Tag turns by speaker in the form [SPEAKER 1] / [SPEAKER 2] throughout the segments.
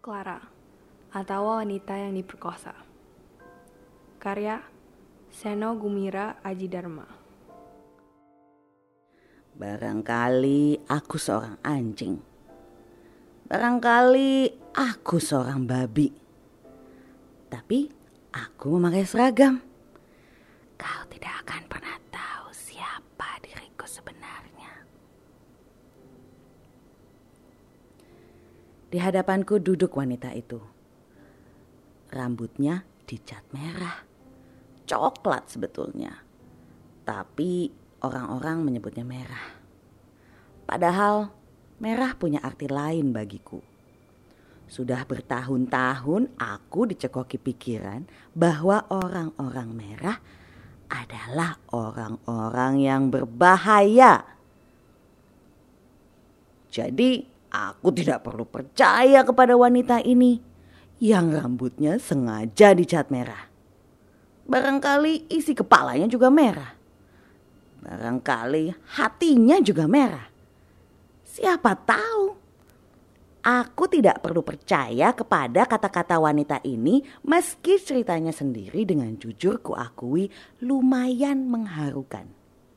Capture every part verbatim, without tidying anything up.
[SPEAKER 1] Clara, atau wanita yang diperkosa. Karya Seno Gumira Aji Dharma.
[SPEAKER 2] Barangkali aku seorang anjing. Barangkali aku seorang babi. Tapi aku memakai seragam. Kau tidak akan pernah tahu siapa diriku sebenarnya. Di hadapanku duduk wanita itu. Rambutnya dicat merah. Coklat sebetulnya. Tapi orang-orang menyebutnya merah. Padahal merah punya arti lain bagiku. Sudah bertahun-tahun aku dicekoki pikiran bahwa orang-orang merah adalah orang-orang yang berbahaya. Jadi aku tidak perlu percaya kepada wanita ini yang rambutnya sengaja dicat merah. Barangkali isi kepalanya juga merah. Barangkali hatinya juga merah. Siapa tahu? Aku tidak perlu percaya kepada kata-kata wanita ini meski ceritanya sendiri dengan jujur kuakui lumayan mengharukan.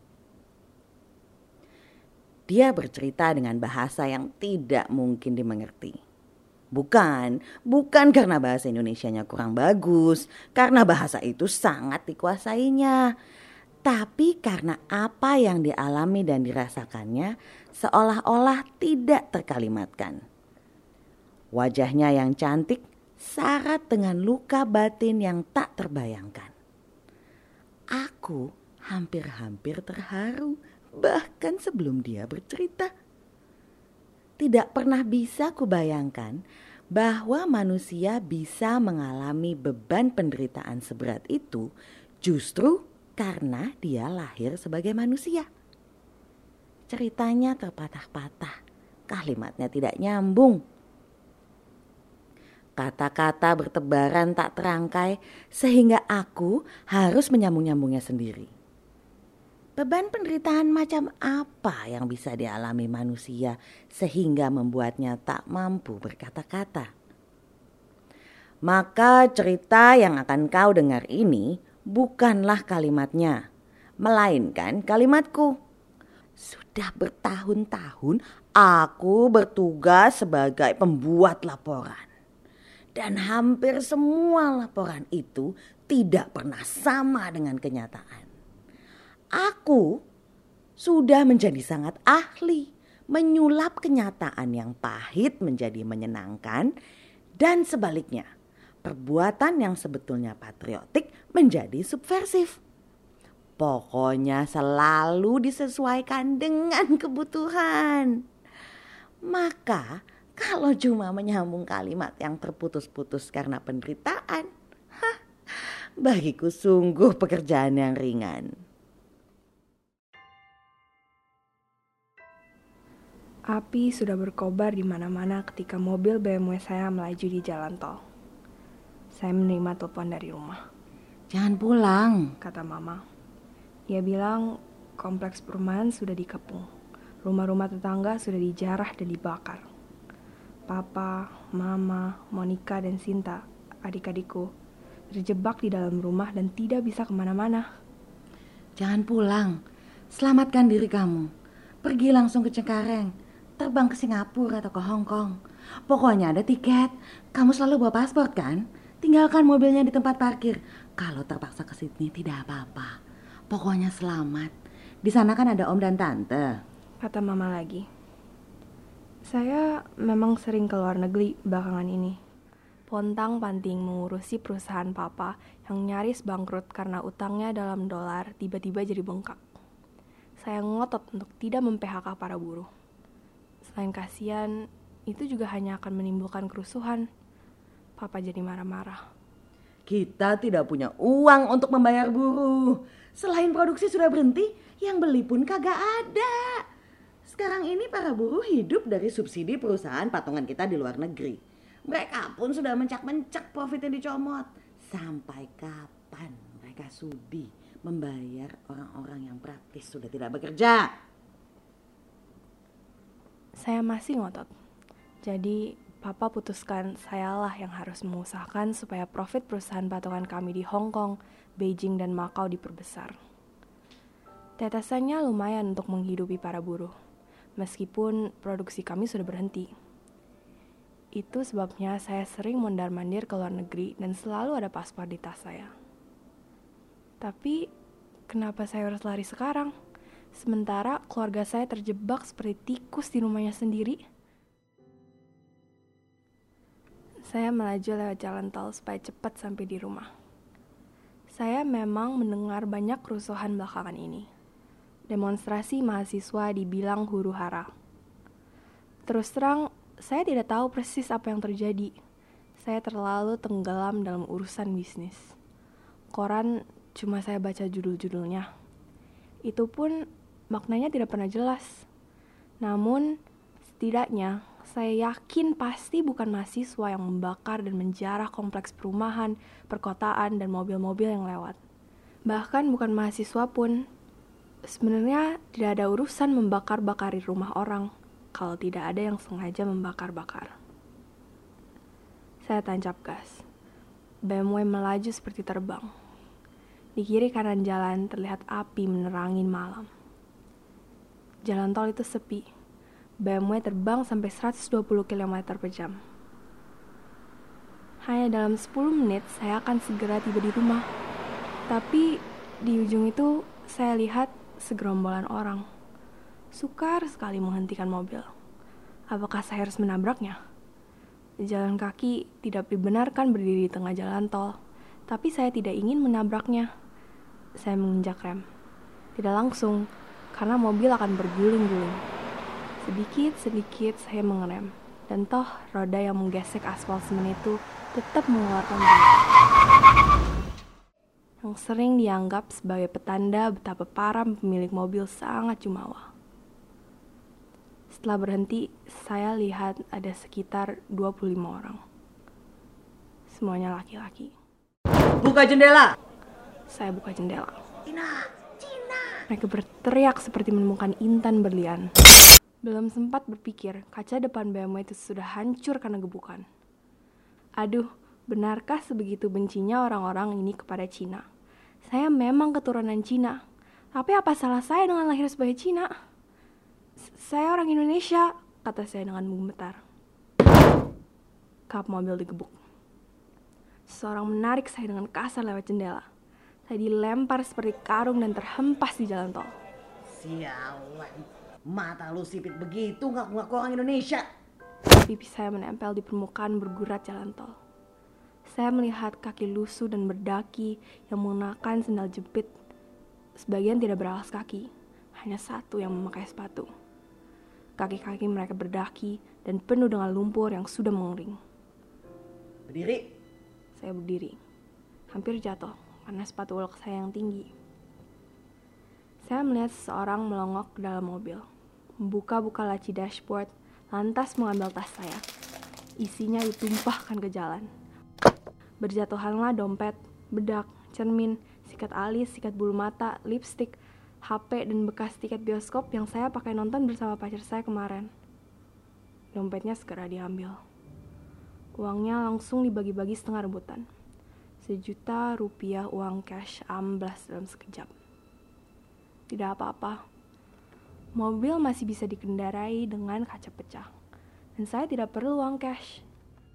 [SPEAKER 2] Dia bercerita dengan bahasa yang tidak mungkin dimengerti. Bukan, bukan karena bahasa Indonesianya kurang bagus, karena bahasa itu sangat dikuasainya. Tapi karena apa yang dialami dan dirasakannya seolah-olah tidak terkalimatkan. Wajahnya yang cantik syarat dengan luka batin yang tak terbayangkan. Aku hampir-hampir terharu bahkan sebelum dia bercerita. Tidak pernah bisa kubayangkan bahwa manusia bisa mengalami beban penderitaan seberat itu justru karena dia lahir sebagai manusia. Ceritanya terpatah-patah, kalimatnya tidak nyambung. Kata-kata bertebaran tak terangkai sehingga aku harus menyambung-nyambungnya sendiri. Beban penderitaan macam apa yang bisa dialami manusia sehingga membuatnya tak mampu berkata-kata? Maka cerita yang akan kau dengar ini bukanlah kalimatnya, melainkan kalimatku. Sudah bertahun-tahun aku bertugas sebagai pembuat laporan. Dan hampir semua laporan itu tidak pernah sama dengan kenyataan. Aku sudah menjadi sangat ahli menyulap kenyataan yang pahit menjadi menyenangkan dan sebaliknya, perbuatan yang sebetulnya patriotik menjadi subversif. Pokoknya selalu disesuaikan dengan kebutuhan. Maka kalau cuma menyambung kalimat yang terputus-putus karena penderitaan, hah, bagiku sungguh pekerjaan yang ringan.
[SPEAKER 1] Api sudah berkobar di mana-mana ketika mobil B M W saya melaju di jalan tol. Saya menerima telepon dari rumah.
[SPEAKER 2] Jangan pulang,
[SPEAKER 1] Kata mama. Dia bilang kompleks perumahan sudah dikepung. Rumah-rumah tetangga sudah dijarah dan dibakar. Papa, mama, Monica, dan Sinta, adik-adikku, terjebak di dalam rumah dan tidak bisa kemana-mana.
[SPEAKER 2] Jangan pulang, selamatkan diri kamu. Pergi langsung ke Cengkareng. Terbang ke Singapura atau ke Hong Kong. Pokoknya ada tiket. Kamu selalu bawa paspor kan? Tinggalkan mobilnya di tempat parkir. Kalau terpaksa ke Sydney tidak apa-apa. Pokoknya selamat. Di sana kan ada om dan tante.
[SPEAKER 1] Kata mama lagi. Saya memang sering ke luar negeri belakangan ini. Pontang-panting mengurusi perusahaan papa yang nyaris bangkrut karena utangnya dalam dolar tiba-tiba jadi bengkak. Saya ngotot untuk tidak mem-P H K para buruh. Selain kasihan, itu juga hanya akan menimbulkan kerusuhan. Papa jadi marah-marah.
[SPEAKER 2] Kita tidak punya uang untuk membayar buruh. Selain produksi sudah berhenti, yang beli pun kagak ada. Sekarang ini para buruh hidup dari subsidi perusahaan patungan kita di luar negeri. Mereka pun sudah mencak-mencak profitnya dicomot. Sampai kapan mereka sudi membayar orang-orang yang praktis sudah tidak bekerja?
[SPEAKER 1] Saya masih ngotot. Jadi Papa putuskan sayalah yang harus mengusahakan supaya profit perusahaan patungan kami di Hong Kong, Beijing, dan Macau diperbesar. Tetesannya lumayan untuk menghidupi para buruh, meskipun produksi kami sudah berhenti. Itu sebabnya saya sering mondar-mandir ke luar negeri dan selalu ada paspor di tas saya. Tapi, kenapa saya harus lari sekarang? Sementara keluarga saya terjebak seperti tikus di rumahnya sendiri. Saya melaju lewat jalan tol supaya cepat sampai di rumah. Saya memang mendengar banyak kerusuhan belakangan ini. Demonstrasi mahasiswa dibilang huru-hara. Terus terang, saya tidak tahu persis apa yang terjadi. Saya terlalu tenggelam dalam urusan bisnis. Koran cuma saya baca judul-judulnya. Itu pun maknanya tidak pernah jelas. Namun, setidaknya saya yakin pasti bukan mahasiswa yang membakar dan menjarah kompleks perumahan, perkotaan, dan mobil-mobil yang lewat. Bahkan bukan mahasiswa pun. Sebenarnya tidak ada urusan membakar-bakari rumah orang kalau tidak ada yang sengaja membakar-bakar. Saya tancap gas. B M W melaju seperti terbang. Di kiri kanan jalan terlihat api menerangi malam. Jalan tol itu sepi. B M W terbang sampai seratus dua puluh kilometer per jam. Hanya dalam sepuluh menit saya akan segera tiba di rumah. Tapi di ujung itu saya lihat segerombolan orang. Sukar sekali menghentikan mobil. Apakah saya harus menabraknya? Jalan kaki tidak dibenarkan berdiri di tengah jalan tol. Tapi saya tidak ingin menabraknya. Saya menginjak rem. Tidak langsung, karena mobil akan berguling-guling. Sedikit-sedikit saya mengerem, dan toh roda yang menggesek aspal semen itu tetap mengeluarkan bunyi, yang sering dianggap sebagai petanda betapa para pemilik mobil sangat jumawa. Setelah berhenti, saya lihat ada sekitar dua puluh lima orang. Semuanya laki-laki.
[SPEAKER 2] Buka jendela!
[SPEAKER 1] Saya buka jendela.
[SPEAKER 2] Cina! Cina!
[SPEAKER 1] Mereka berteriak seperti menemukan intan berlian. Belum sempat berpikir, kaca depan B M W itu sudah hancur karena gebukan. Aduh, benarkah sebegitu bencinya orang-orang ini kepada Cina? Saya memang keturunan Cina. Tapi apa salah saya dengan lahir sebagai Cina? S- saya orang Indonesia, kata saya dengan menggemetar. Kap mobil digebuk. Seseorang menarik saya dengan kasar lewat jendela. Saya dilempar seperti karung dan terhempas di jalan tol.
[SPEAKER 2] Sialan. Mata lu sipit begitu ngaku-ngaku orang Indonesia.
[SPEAKER 1] Pipi saya menempel di permukaan bergurat jalan tol. Saya melihat kaki lusuh dan berdaki yang menggunakan sendal jepit. Sebagian tidak beralas kaki, hanya satu yang memakai sepatu. Kaki-kaki mereka berdaki dan penuh dengan lumpur yang sudah mengering.
[SPEAKER 2] Berdiri.
[SPEAKER 1] Saya berdiri, hampir jatuh karena sepatu ulek saya yang tinggi. Saya melihat seseorang melongok ke dalam mobil, membuka-buka laci dashboard, lantas mengambil tas saya. Isinya ditumpahkan ke jalan. Berjatuhanlah dompet, bedak, cermin, sikat alis, sikat bulu mata, lipstik, H P, dan bekas tiket bioskop yang saya pakai nonton bersama pacar saya kemarin. Dompetnya segera diambil. Uangnya langsung dibagi-bagi setengah rebutan. Sejuta rupiah uang cash amblas dalam sekejap. Tidak apa-apa. Mobil masih bisa dikendarai dengan kaca pecah. Dan saya tidak perlu uang cash.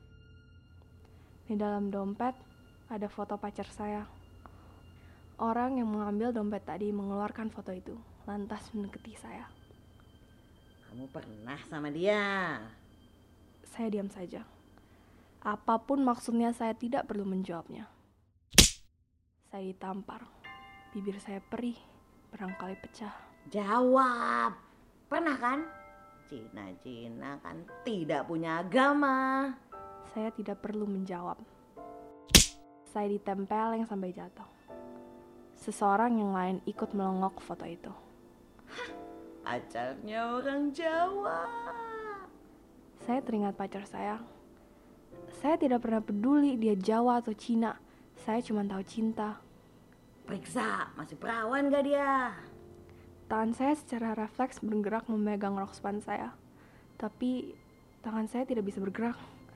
[SPEAKER 1] Di dalam dompet ada foto pacar saya. Orang yang mengambil dompet tadi mengeluarkan foto itu, lantas mendekati saya.
[SPEAKER 2] Kamu pernah sama dia?
[SPEAKER 1] Saya diam saja. Apapun maksudnya saya tidak perlu menjawabnya. Saya ditampar. Bibir saya perih, barangkali pecah.
[SPEAKER 2] Jawab. Pernah kan? Cina-Cina kan tidak punya agama.
[SPEAKER 1] Saya tidak perlu menjawab. Saya ditempeleng sampai jatuh. Seseorang yang lain ikut melongok foto itu.
[SPEAKER 2] Pacarnya orang Jawa.
[SPEAKER 1] Saya teringat pacar saya. Saya tidak pernah peduli dia Jawa atau Cina. Saya cuma tahu cinta.
[SPEAKER 2] Periksa, masih perawan gak dia?
[SPEAKER 1] Tangan saya secara refleks bergerak memegang rok span saya. Tapi tangan saya tidak bisa bergerak.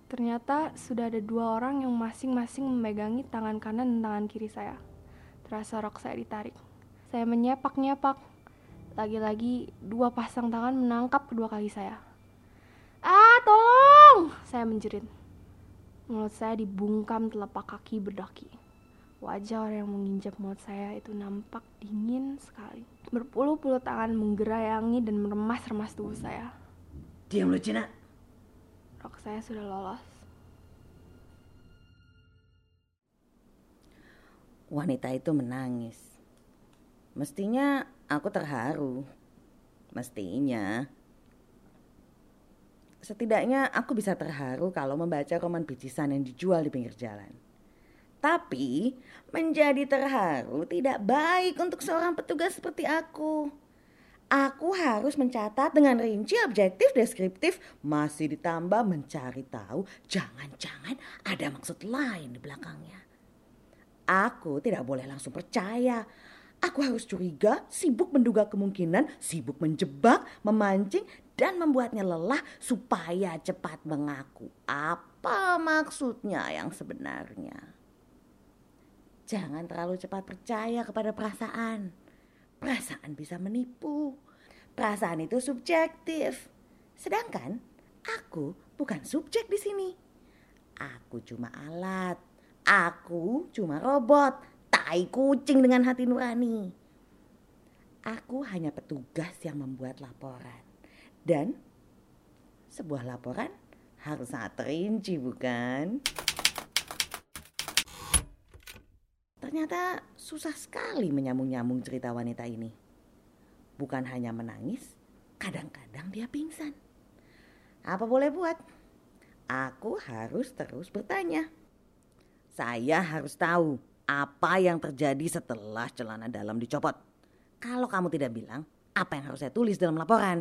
[SPEAKER 1] Ternyata sudah ada dua orang yang masing-masing memegangi tangan kanan dan tangan kiri saya. Terasa rok saya ditarik. Saya menyepak-nyepak. Lagi-lagi dua pasang tangan menangkap kedua kaki saya. "Ah, tolong!" saya menjerit. Mulut saya dibungkam telapak kaki berdaki. Wajah orang yang menginjak mulut saya itu nampak dingin sekali. Berpuluh-puluh tangan menggerayangi dan meremas-remas tubuh saya.
[SPEAKER 2] Diam lu, Cina.
[SPEAKER 1] Rok saya sudah lolos.
[SPEAKER 2] Wanita itu menangis. Mestinya aku terharu. Mestinya. Setidaknya aku bisa terharu kalau membaca roman bicisan yang dijual di pinggir jalan. Tapi menjadi terharu tidak baik untuk seorang petugas seperti aku. Aku harus mencatat dengan rinci, objektif, deskriptif, masih ditambah mencari tahu jangan-jangan ada maksud lain di belakangnya. Aku tidak boleh langsung percaya. Aku harus curiga, sibuk menduga kemungkinan, sibuk menjebak, memancing, dan membuatnya lelah supaya cepat mengaku apa maksudnya yang sebenarnya. Jangan terlalu cepat percaya kepada perasaan. Perasaan bisa menipu. Perasaan itu subjektif. Sedangkan aku bukan subjek di sini. Aku cuma alat. Aku cuma robot. Tai kucing dengan hati nurani. Aku hanya petugas yang membuat laporan. Dan sebuah laporan harus sangat terinci, bukan? Ternyata susah sekali menyambung-nyambung cerita wanita ini. Bukan hanya menangis, kadang-kadang dia pingsan. Apa boleh buat? Aku harus terus bertanya. Saya harus tahu apa yang terjadi setelah celana dalam dicopot. Kalau kamu tidak bilang, apa yang harus saya tulis dalam laporan?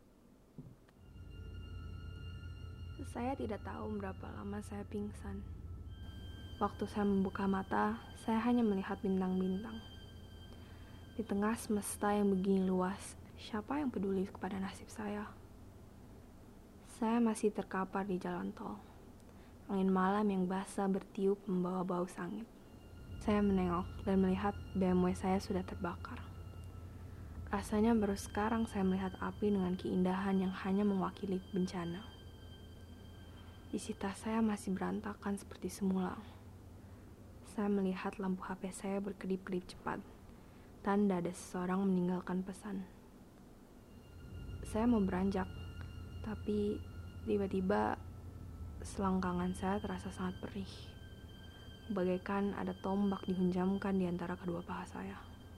[SPEAKER 1] Saya tidak tahu berapa lama saya pingsan. Waktu saya membuka mata, saya hanya melihat bintang-bintang. Di tengah semesta yang begini luas, siapa yang peduli kepada nasib saya? Saya masih terkapar di jalan tol. Angin malam yang basah bertiup membawa bau sangit. Saya menengok dan melihat B M W saya sudah terbakar. Rasanya baru sekarang saya melihat api dengan keindahan yang hanya mewakili bencana. Isi tas saya masih berantakan seperti semula. Saya melihat lampu H P saya berkedip-kedip cepat. Tanda ada seseorang meninggalkan pesan. Saya mau beranjak, tapi tiba-tiba selangkangan saya terasa sangat perih. Bagaikan ada tombak dihunjamkan di antara kedua paha saya.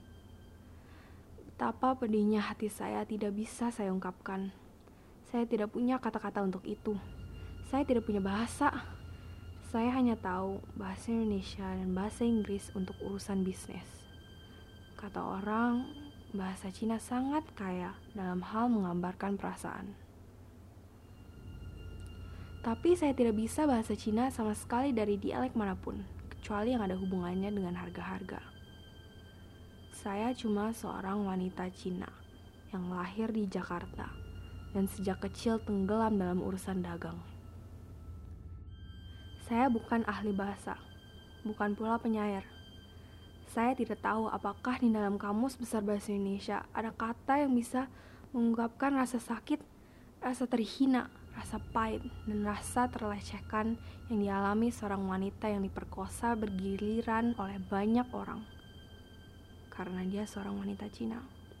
[SPEAKER 1] Betapa pedihnya hati saya tidak bisa saya ungkapkan. Saya tidak punya kata-kata untuk itu. Saya tidak punya bahasa. Saya hanya tahu bahasa Indonesia dan bahasa Inggris untuk urusan bisnis. Kata orang, bahasa Cina sangat kaya dalam hal menggambarkan perasaan. Tapi saya tidak bisa bahasa Cina sama sekali dari dialek manapun, kecuali yang ada hubungannya dengan harga-harga. Saya cuma seorang wanita Cina yang lahir di Jakarta dan sejak kecil tenggelam dalam urusan dagang. Saya bukan ahli bahasa, bukan pula penyair. Saya tidak tahu apakah di dalam kamus besar bahasa Indonesia ada kata yang bisa mengungkapkan rasa sakit, rasa terhina, rasa pahit, dan rasa terlecehkan yang dialami seorang wanita yang diperkosa bergiliran oleh banyak orang karena dia seorang wanita Cina.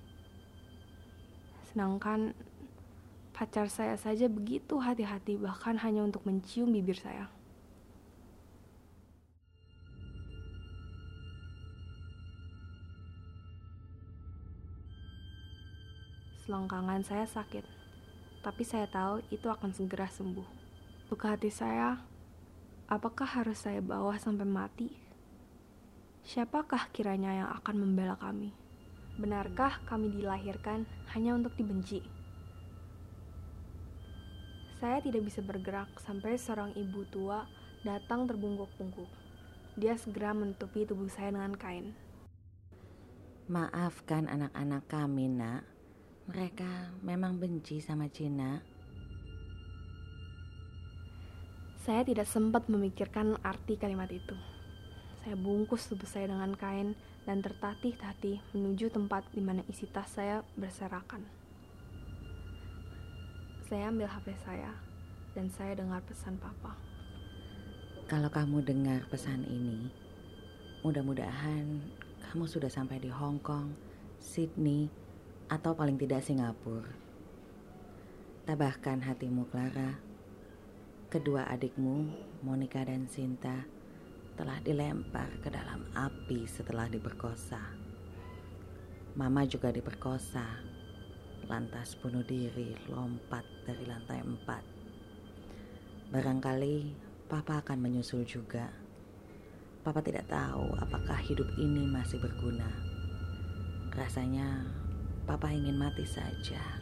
[SPEAKER 1] Sedangkan pacar saya saja begitu hati-hati bahkan hanya untuk mencium bibir saya. Selangkangan saya sakit, tapi saya tahu itu akan segera sembuh. Luka hati saya, apakah harus saya bawa sampai mati? Siapakah kiranya yang akan membela kami? Benarkah kami dilahirkan hanya untuk dibenci? Saya tidak bisa bergerak sampai seorang ibu tua datang terbungkuk-bungkuk. Dia segera menutupi tubuh saya dengan kain.
[SPEAKER 2] Maafkan anak-anak kami, nak. Mereka memang benci sama Cina.
[SPEAKER 1] Saya tidak sempat memikirkan arti kalimat itu. Saya bungkus tubuh saya dengan kain dan tertatih-tatih menuju tempat di mana isi tas saya berserakan. Saya ambil H P saya dan saya dengar pesan Papa.
[SPEAKER 2] Kalau kamu dengar pesan ini, mudah-mudahan kamu sudah sampai di Hong Kong, Sydney, atau paling tidak Singapura. Tabahkan hatimu, Clara. Kedua adikmu, Monica dan Sinta, telah dilempar ke dalam api setelah diperkosa. Mama juga diperkosa, lantas bunuh diri lompat dari lantai empat. Barangkali Papa akan menyusul juga. Papa tidak tahu apakah hidup ini masih berguna. Rasanya Papa ingin mati saja.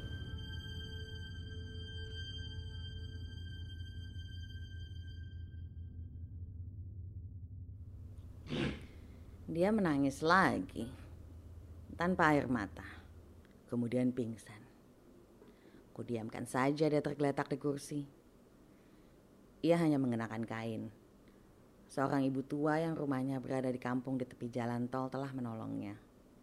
[SPEAKER 2] Dia menangis lagi, tanpa air mata, kemudian pingsan. Kudiamkan saja dia tergeletak di kursi. Ia hanya mengenakan kain. Seorang ibu tua yang rumahnya berada di kampung di tepi jalan tol telah menolongnya.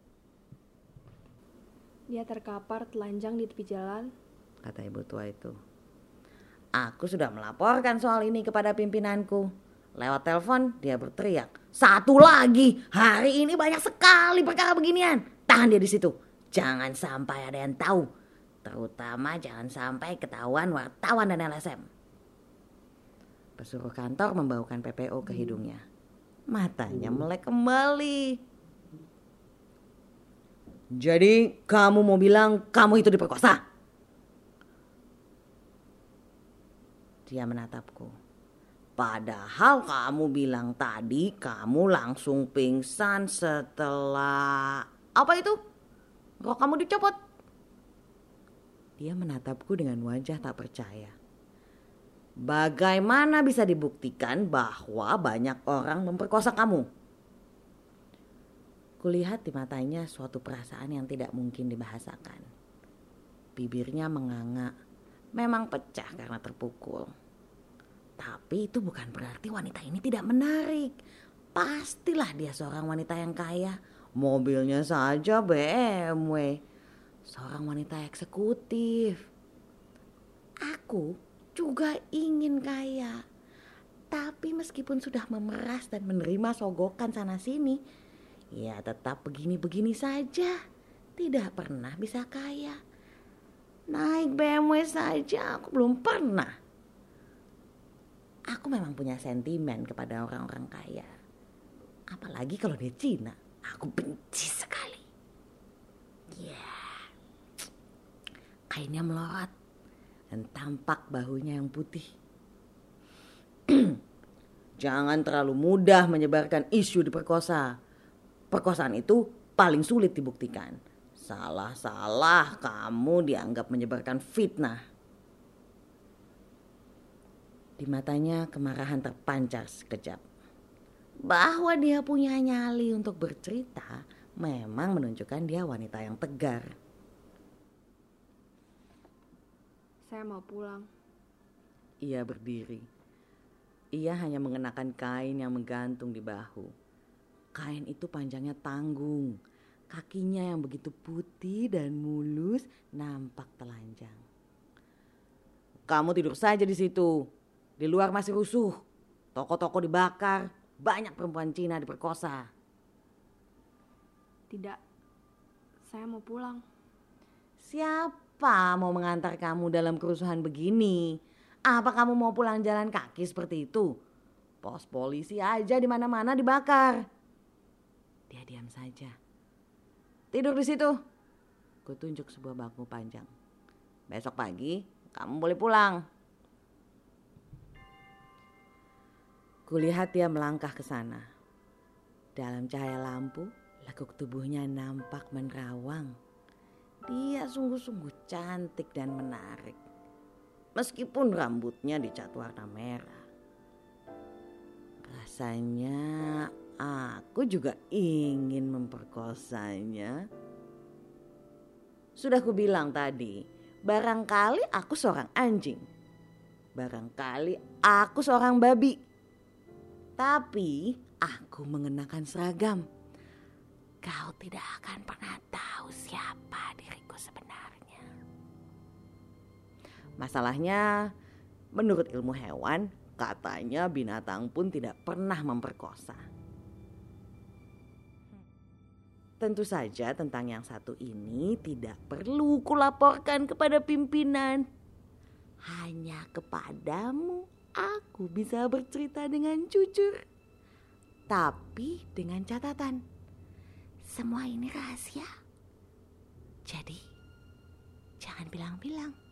[SPEAKER 1] Dia terkapar telanjang di tepi jalan,
[SPEAKER 2] kata ibu tua itu. Aku sudah melaporkan soal ini kepada pimpinanku. Lewat telepon dia berteriak, satu lagi, hari ini banyak sekali perkara beginian. Tahan dia di situ, jangan sampai ada yang tahu. Terutama jangan sampai ketahuan wartawan dan L S M. Pesuruh kantor membaukan P P O ke hidungnya. Matanya melek kembali. Jadi kamu mau bilang kamu itu diperkosa? Dia menatapku. Padahal kamu bilang tadi kamu langsung pingsan setelah... Apa itu? Rok kamu dicopot. Dia menatapku dengan wajah tak percaya. Bagaimana bisa dibuktikan bahwa banyak orang memperkosa kamu? Kulihat di matanya suatu perasaan yang tidak mungkin dibahasakan. Bibirnya menganga, memang pecah karena terpukul. Tapi itu bukan berarti wanita ini tidak menarik. Pastilah dia seorang wanita yang kaya. Mobilnya saja B M W. Seorang wanita eksekutif. Aku juga ingin kaya. Tapi meskipun sudah memeras dan menerima sogokan sana sini, ya tetap begini-begini saja. Tidak pernah bisa kaya. Naik B M W saja aku belum pernah. Aku memang punya sentimen kepada orang-orang kaya. Apalagi kalau dia Cina. Aku benci sekali. Ya, yeah. Kainnya melorot dan tampak bahunya yang putih. Jangan terlalu mudah menyebarkan isu diperkosa. Perkosaan itu paling sulit dibuktikan. Salah-salah kamu dianggap menyebarkan fitnah. Di matanya kemarahan terpancar sekejap. Bahwa dia punya nyali untuk bercerita memang menunjukkan dia wanita yang tegar.
[SPEAKER 1] Saya mau pulang.
[SPEAKER 2] Ia berdiri. Ia hanya mengenakan kain yang menggantung di bahu. Kain itu panjangnya tanggung. Kakinya yang begitu putih dan mulus nampak telanjang. Kamu tidur saja di situ. Di luar masih rusuh, toko-toko dibakar, banyak perempuan Cina diperkosa.
[SPEAKER 1] Tidak, saya mau pulang.
[SPEAKER 2] Siapa mau mengantar kamu dalam kerusuhan begini? Apa kamu mau pulang jalan kaki seperti itu? Pos polisi aja di mana-mana dibakar. Dia diam saja. Tidur di situ. Kutunjuk sebuah bangku panjang. Besok pagi kamu boleh pulang. Kulihat dia melangkah ke sana. Dalam cahaya lampu, lekuk tubuhnya nampak menerawang. Dia sungguh-sungguh cantik dan menarik. Meskipun rambutnya dicat warna merah. Rasanya aku juga ingin memperkosanya. Sudah kubilang tadi, barangkali aku seorang anjing. Barangkali aku seorang babi, tapi aku mengenakan seragam. Kau tidak akan pernah tahu siapa diriku sebenarnya. Masalahnya, menurut ilmu hewan, katanya binatang pun tidak pernah memperkosa. Tentu saja tentang yang satu ini tidak perlu kulaporkan kepada pimpinan. Hanya kepadamu aku bisa bercerita dengan jujur. Tapi dengan catatan, semua ini rahasia. Jadi jangan bilang-bilang.